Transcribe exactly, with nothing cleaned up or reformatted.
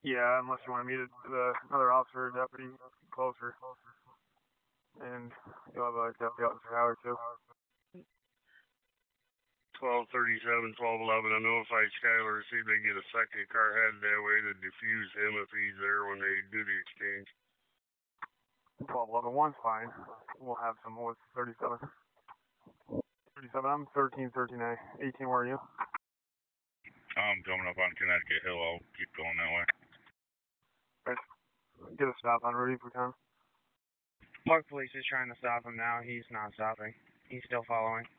Yeah, unless you want to meet the another officer or deputy closer. And you'll have a deputy officer Howard too. twelve thirty-seven, twelve eleven, I notified Skylar to see if they get a second car headed that way to defuse him if he's there when they do the exchange. twelve eleven one's fine. We'll have some with thirty-seven. thirty-seven, I'm thirteen thirteen A. eighteen, where are you? I'm coming up on Connecticut Hill. I'll keep going that way. Right. Get a stop on Rudy if we can. Park Police is trying to stop him now. He's not stopping. He's still following.